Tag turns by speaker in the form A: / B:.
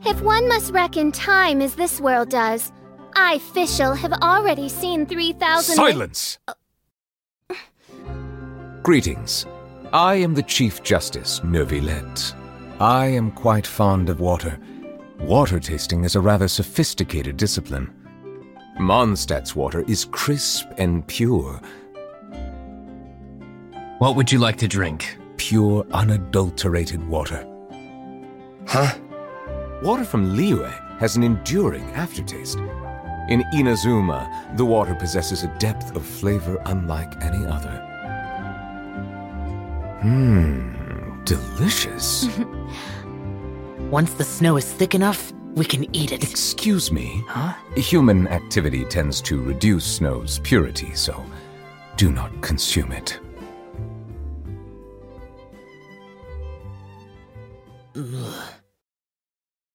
A: If one must reckon time as this world does, I, Fischl, have already seen 3,000...
B: Silence! Greetings. I am the Chief Justice, Neuvillette. I am quite fond of water. Water tasting is a rather sophisticated discipline. Mondstadt's water is crisp and pure.
C: What would you like to drink?
B: Pure, unadulterated water.
D: Huh?
B: Water from Liyue has an enduring aftertaste. In Inazuma, the water possesses a depth of flavor unlike any other. Delicious.
E: Once the snow is thick enough, we can eat it.
B: Excuse me.
E: Huh?
B: Human activity tends to reduce snow's purity, so do not consume it.